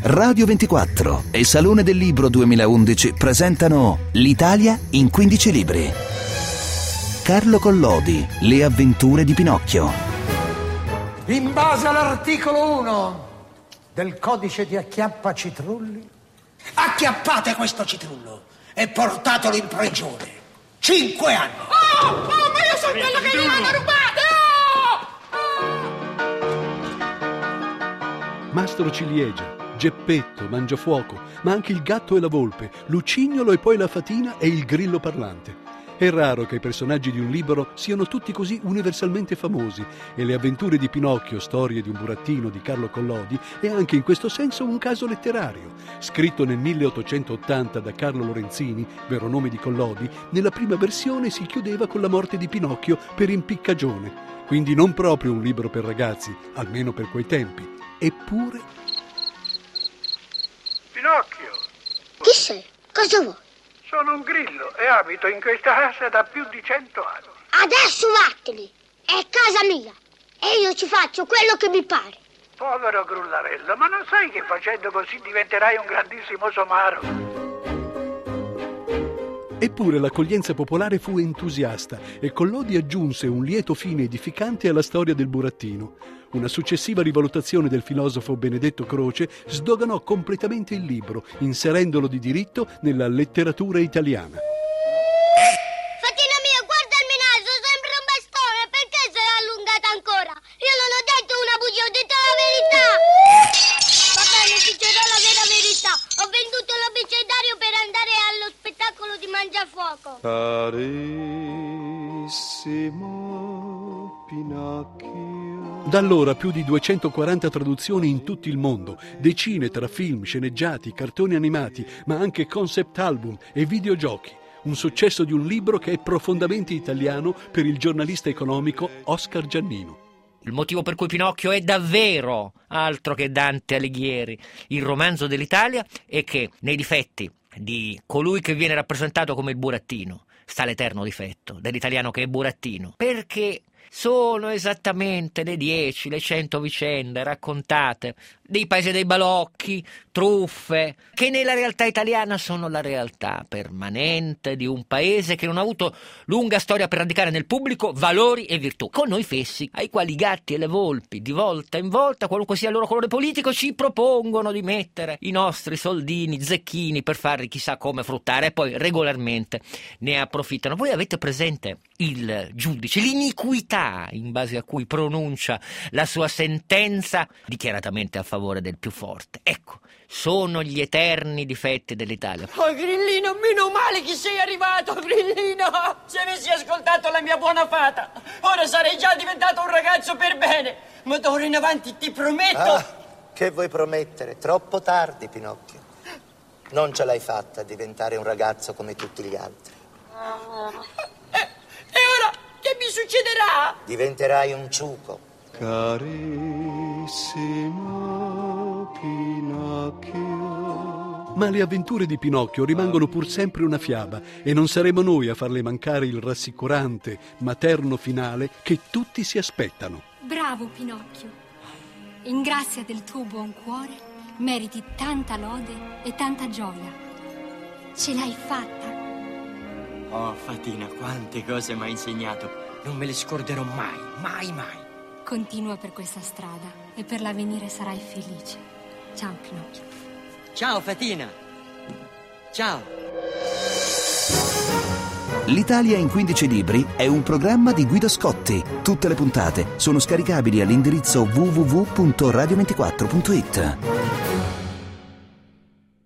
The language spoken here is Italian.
Radio 24 e Salone del Libro 2011 presentano L'Italia in 15 libri. Carlo Collodi, Le avventure di Pinocchio. In base all'articolo 1 del codice di acchiappa citrulli, acchiappate questo citrullo e portatelo in prigione. 5 anni. Oh, ma io sono quello che gli hanno rubato! Mastro Ciliegia, Geppetto, Mangiafuoco, ma anche il gatto e la volpe, Lucignolo e poi la fatina e il grillo parlante. È raro che i personaggi di un libro siano tutti così universalmente famosi e Le avventure di Pinocchio, storie di un burattino di Carlo Collodi, è anche in questo senso un caso letterario. Scritto nel 1880 da Carlo Lorenzini, vero nome di Collodi, nella prima versione si chiudeva con la morte di Pinocchio per impiccagione, quindi non proprio un libro per ragazzi, almeno per quei tempi. Eppure... Pinocchio! Chi sei? Cosa vuoi? Sono un grillo e abito in questa casa da più di 100 anni. Adesso vattene! È casa mia e io ci faccio quello che mi pare. Povero grullarello, ma non sai che facendo così diventerai un grandissimo somaro? Eppure l'accoglienza popolare fu entusiasta e Collodi aggiunse un lieto fine edificante alla storia del burattino. Una successiva rivalutazione del filosofo Benedetto Croce sdoganò completamente il libro, inserendolo di diritto nella letteratura italiana. Fatina mia, guarda il mio naso, sembra un bastone, perché se l'ha allungata ancora? Io non ho detto una bugia, ho detto la verità! Va bene, ti dirò la vera verità. Ho venduto l'abecedario per andare allo spettacolo di Mangiafuoco. Carissimo Pinocchio. Da allora più di 240 traduzioni in tutto il mondo, decine tra film, sceneggiati, cartoni animati, ma anche concept album e videogiochi. Un successo di un libro che è profondamente italiano per il giornalista economico Oscar Giannino. Il motivo per cui Pinocchio è davvero altro che Dante Alighieri, il romanzo dell'Italia, è che nei difetti di colui che viene rappresentato come il burattino sta l'eterno difetto dell'italiano che è burattino, perché sono esattamente le 10, le 100 vicende raccontate dei paesi dei balocchi, truffe, che nella realtà italiana sono la realtà permanente di un paese che non ha avuto lunga storia per radicare nel pubblico valori e virtù. Con noi fessi, ai quali i gatti e le volpi, di volta in volta, qualunque sia il loro colore politico, ci propongono di mettere i nostri soldini, zecchini, per farli chissà come fruttare, e poi regolarmente ne approfittano. Voi avete presente il giudice, l'iniquità in base a cui pronuncia la sua sentenza dichiaratamente a favore del più forte? Ecco, sono gli eterni difetti dell'Italia. Oh, Grillino, meno male che sei arrivato, Grillino! Se avessi ascoltato la mia buona fata, ora sarei già diventato un ragazzo per bene. Ma d'ora in avanti ti prometto... Che vuoi promettere? Troppo tardi, Pinocchio. Non ce l'hai fatta a diventare un ragazzo come tutti gli altri. E ora che mi succederà? Diventerai un ciuco. Carissimo Pinocchio. Ma le avventure di Pinocchio rimangono pur sempre una fiaba e non saremo noi a farle mancare il rassicurante, materno finale che tutti si aspettano. Bravo Pinocchio, in grazia del tuo buon cuore meriti tanta lode e tanta gioia. Ce l'hai fatta. Oh, Fatina, quante cose mi hai insegnato. Non me le scorderò mai, mai, mai. Continua per questa strada e per l'avvenire sarai felice. Ciao, Pinocchio. Ciao, Fatina. Ciao. L'Italia in 15 libri è un programma di Guido Scotti. Tutte le puntate sono scaricabili all'indirizzo www.radio24.it.